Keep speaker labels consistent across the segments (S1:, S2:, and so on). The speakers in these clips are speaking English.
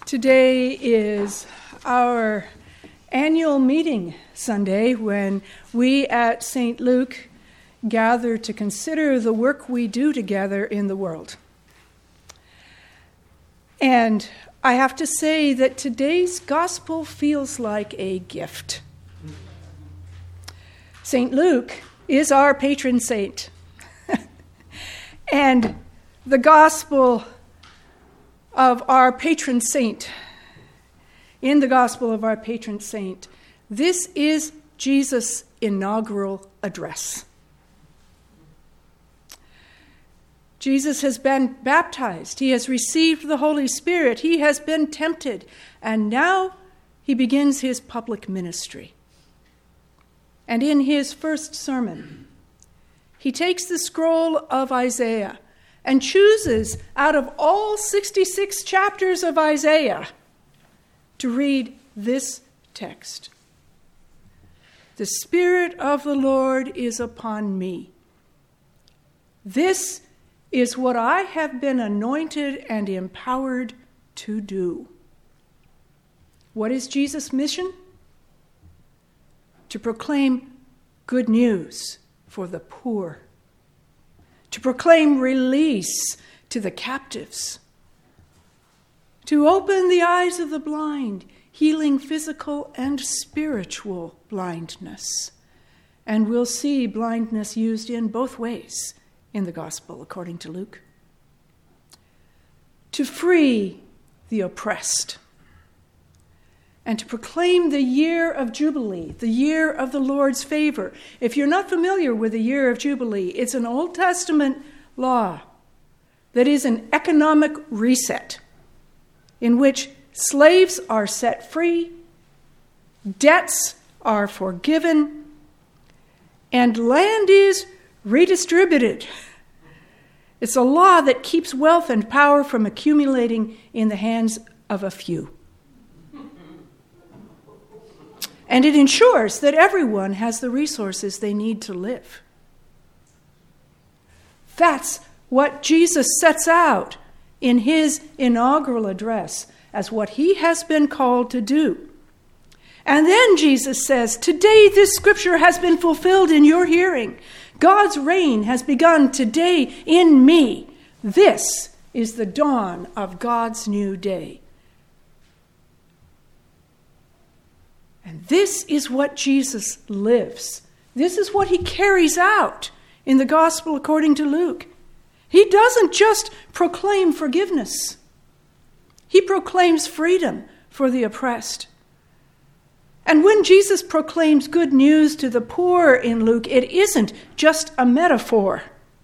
S1: Today is our annual meeting Sunday when we at St. Luke gather to consider the work we do together in the world. And I have to say that today's gospel feels like a gift. St. Luke is our patron saint. And the gospel of our patron saint, in the gospel of our patron saint, this is Jesus' inaugural address. Jesus has been baptized. He has received the Holy Spirit. He has been tempted. And now he begins his public ministry. And in his first sermon, he takes the scroll of Isaiah and chooses out of all 66 chapters of Isaiah to read this text. The Spirit of the Lord is upon me. This is what I have been anointed and empowered to do. What is Jesus' mission? To proclaim good news for the poor, to proclaim release to the captives, to open the eyes of the blind, healing physical and spiritual blindness. And we'll see blindness used in both ways in the gospel, according to Luke. To free the oppressed, and to proclaim the year of Jubilee, the year of the Lord's favor. If you're not familiar with the year of Jubilee, it's an Old Testament law that is an economic reset in which slaves are set free, debts are forgiven, and land is redistributed. It's a law that keeps wealth and power from accumulating in the hands of a few. And it ensures that everyone has the resources they need to live. That's what Jesus sets out in his inaugural address as what he has been called to do. And then Jesus says, "Today this scripture has been fulfilled in your hearing. God's reign has begun today in me. This is the dawn of God's new day." And this is what Jesus lives. This is what he carries out in the gospel according to Luke. He doesn't just proclaim forgiveness. He proclaims freedom for the oppressed. And when Jesus proclaims good news to the poor in Luke, it isn't just a metaphor.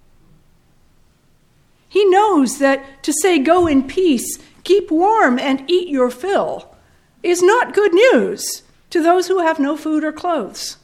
S1: He knows that to say, "Go in peace, keep warm, and eat your fill," is not good news to those who have no food or clothes.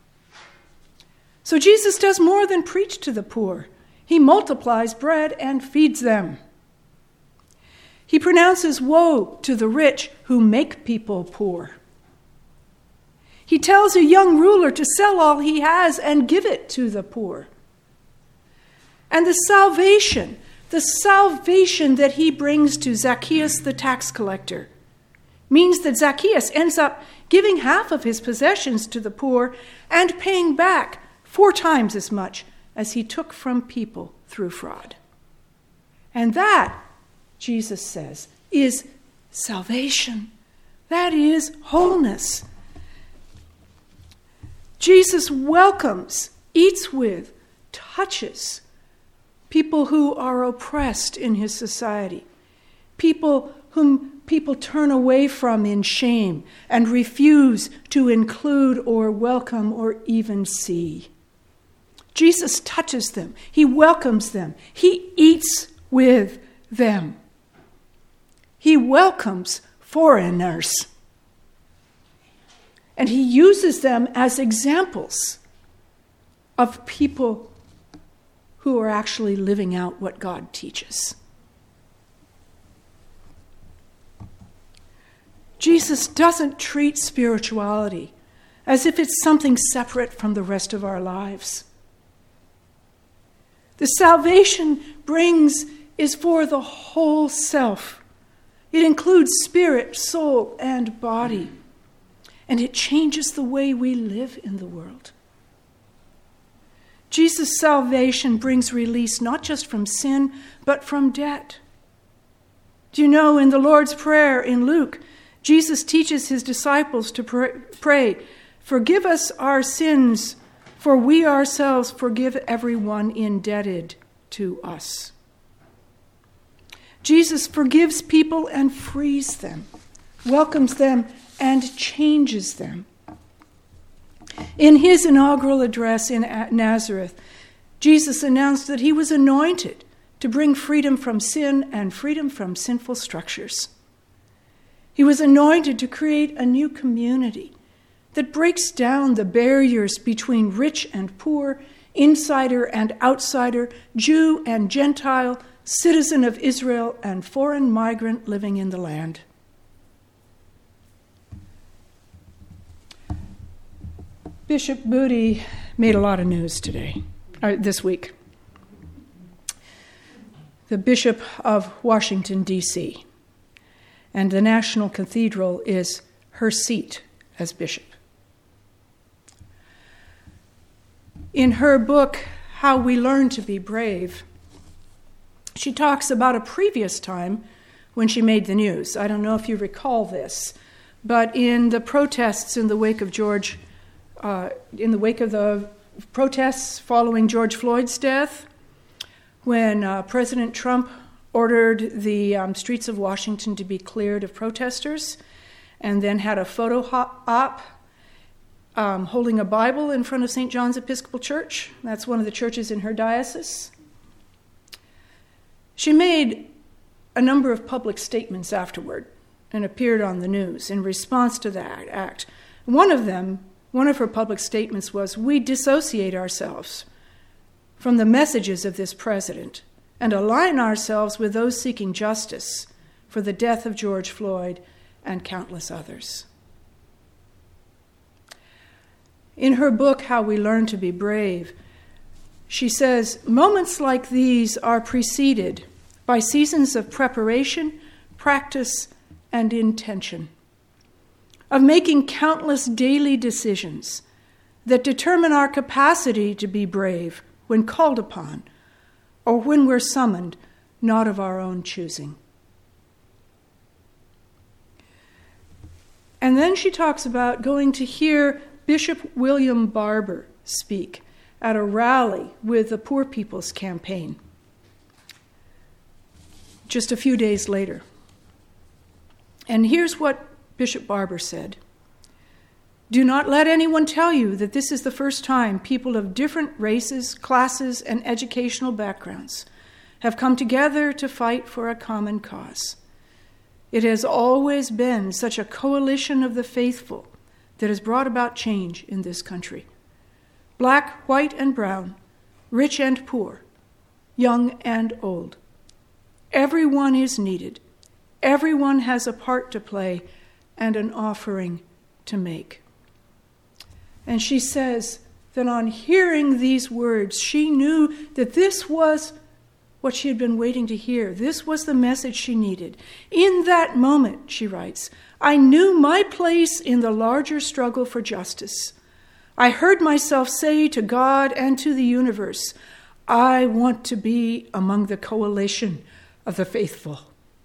S1: So Jesus does more than preach to the poor. He multiplies bread and feeds them. He pronounces woe to the rich who make people poor. He tells a young ruler to sell all he has and give it to the poor. And the salvation that he brings to Zacchaeus the tax collector means that Zacchaeus ends up giving half of his possessions to the poor and paying back 4 times as much as he took from people through fraud. And that, Jesus says, is salvation. That is wholeness. Jesus welcomes, eats with, touches people who are oppressed in his society, people whom people turn away from in shame and refuse to include or welcome or even see. Jesus touches them. He welcomes them. He eats with them. He welcomes foreigners. And he uses them as examples of people who are actually living out what God teaches. Jesus doesn't treat spirituality as if it's something separate from the rest of our lives. The salvation brings is for the whole self, It includes spirit, soul, and body. And it changes the way we live in the world. Jesus' salvation brings release not just from sin, but from debt. Do you know in the Lord's Prayer in Luke, Jesus teaches his disciples to pray, "Forgive us our sins, for we ourselves forgive everyone indebted to us." Jesus forgives people and frees them, welcomes them and changes them. In his inaugural address in Nazareth, Jesus announced that he was anointed to bring freedom from sin and freedom from sinful structures. He was anointed to create a new community that breaks down the barriers between rich and poor, insider and outsider, Jew and Gentile, citizen of Israel and foreign migrant living in the land. Bishop Moody made a lot of news this week. The Bishop of Washington, D.C., and the National Cathedral is her seat as bishop. In her book, How We Learn to Be Brave, she talks about a previous time when she made the news. I don't know if you recall this, but in the protests in the wake of the protests following George Floyd's death, when President Trump ordered the streets of Washington to be cleared of protesters, and then had a photo op holding a Bible in front of St. John's Episcopal Church. That's one of the churches in her diocese. She made a number of public statements afterward and appeared on the news in response to that act. One of her public statements was, "We dissociate ourselves from the messages of this president and align ourselves with those seeking justice for the death of George Floyd and countless others." In her book, How We Learn to Be Brave, she says, "Moments like these are preceded by seasons of preparation, practice, and intention, of making countless daily decisions that determine our capacity to be brave when called upon, or when we're summoned, not of our own choosing." And then she talks about going to hear Bishop William Barber speak at a rally with the Poor People's Campaign just a few days later. And here's what Bishop Barber said: "Do not let anyone tell you that this is the first time people of different races, classes, and educational backgrounds have come together to fight for a common cause. It has always been such a coalition of the faithful that has brought about change in this country. Black, white, and brown, rich and poor, young and old. Everyone is needed. Everyone has a part to play and an offering to make." And she says that on hearing these words, she knew that this was what she had been waiting to hear. This was the message she needed. "In that moment," she writes, "I knew my place in the larger struggle for justice. I heard myself say to God and to the universe, I want to be among the coalition of the faithful.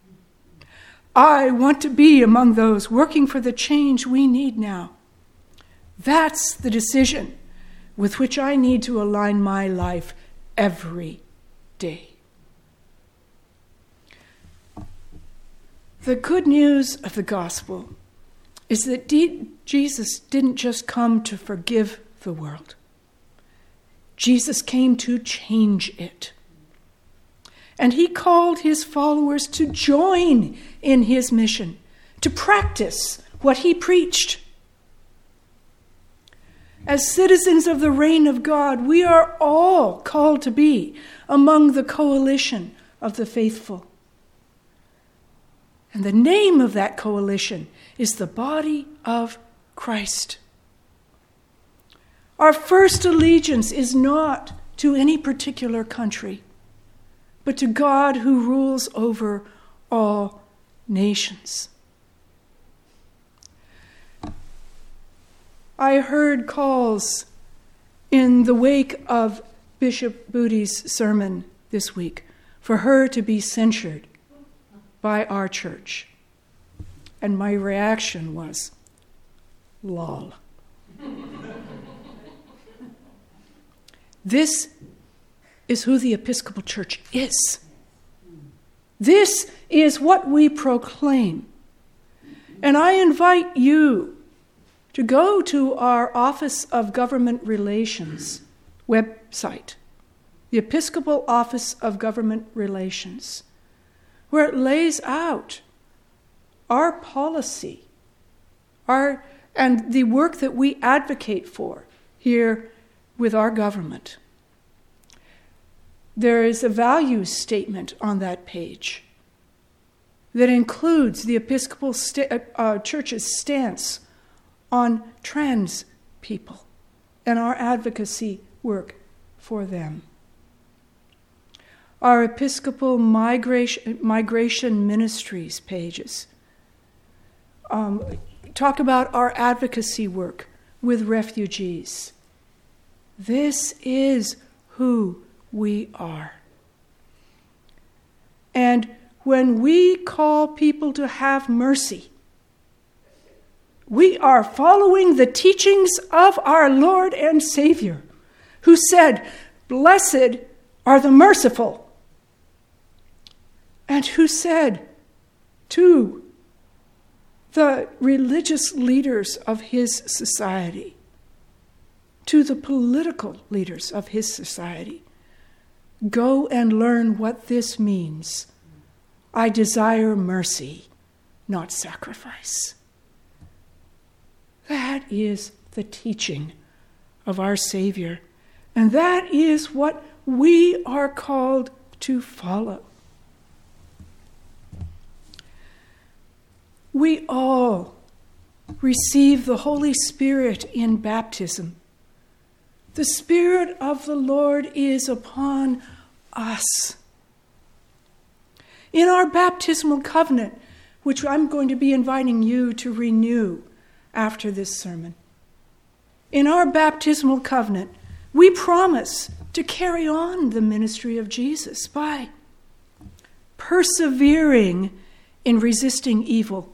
S1: I want to be among those working for the change we need now. That's the decision with which I need to align my life every day." The good news of the gospel is that Jesus didn't just come to forgive the world. Jesus came to change it. And he called his followers to join in his mission, to practice what he preached. As citizens of the reign of God, we are all called to be among the coalition of the faithful. And the name of that coalition is the body of Christ. Our first allegiance is not to any particular country, but to God who rules over all nations. I heard calls in the wake of Bishop Booty's sermon this week for her to be censured by our church. And my reaction was, lol. This is who the Episcopal Church is. This is what we proclaim. And I invite you to go to our Office of Government Relations website, the Episcopal Office of Government Relations, where it lays out our policy, and the work that we advocate for here with our government. There is a values statement on that page that includes the Episcopal Church's stance on trans people and our advocacy work for them. Our Episcopal Migration Ministries pages talk about our advocacy work with refugees. This is who we are. And when we call people to have mercy, we are following the teachings of our Lord and Savior, who said, "Blessed are the merciful," and who said to the religious leaders of his society, to the political leaders of his society, "Go and learn what this means. I desire mercy, not sacrifice." That is the teaching of our Savior, and that is what we are called to follow. We all receive the Holy Spirit in baptism. The Spirit of the Lord is upon us. In our baptismal covenant, which I'm going to be inviting you to renew after this sermon, in our baptismal covenant, we promise to carry on the ministry of Jesus by persevering in resisting evil.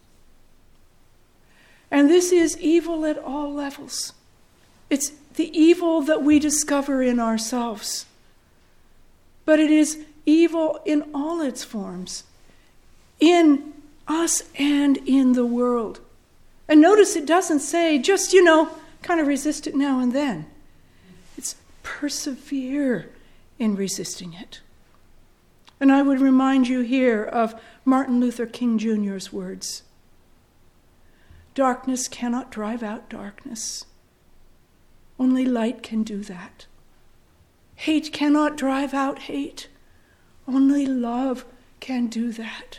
S1: And this is evil at all levels. It's the evil that we discover in ourselves. But it is evil in all its forms, in us and in the world. And notice it doesn't say just, kind of resist it now and then. It's persevere in resisting it. And I would remind you here of Martin Luther King Jr.'s words. Darkness cannot drive out darkness. Only light can do that. Hate cannot drive out hate. Only love can do that.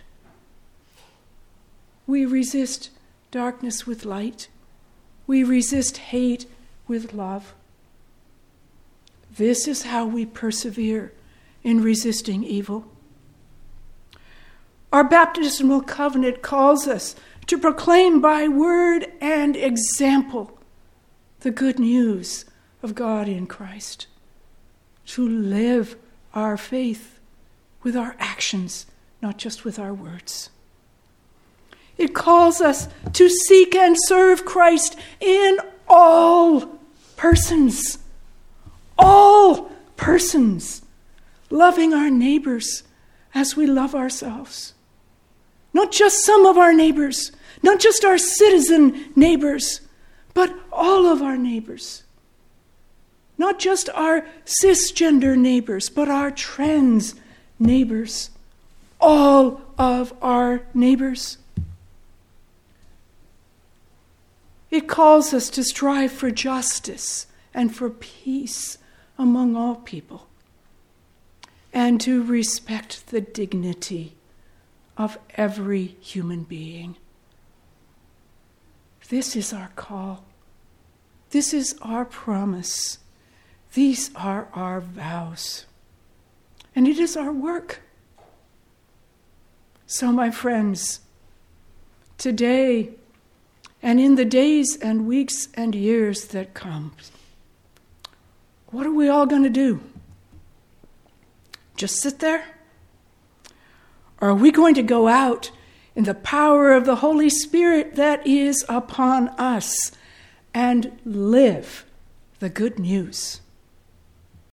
S1: We resist darkness with light. We resist hate with love. This is how we persevere in resisting evil. Our baptismal covenant calls us to proclaim by word and example the good news of God in Christ, to live our faith with our actions, not just with our words. It calls us to seek and serve Christ in all persons, loving our neighbors as we love ourselves. Not just some of our neighbors, not just our citizen neighbors, but all of our neighbors. Not just our cisgender neighbors, but our trans neighbors. All of our neighbors. It calls us to strive for justice and for peace among all people, and to respect the dignity of every human being. This is our call. This is our promise. These are our vows. And it is our work. So, my friends, today and in the days and weeks and years that come, what are we all going to do? Just sit there? Or are we going to go out in the power of the Holy Spirit that is upon us and live the good news?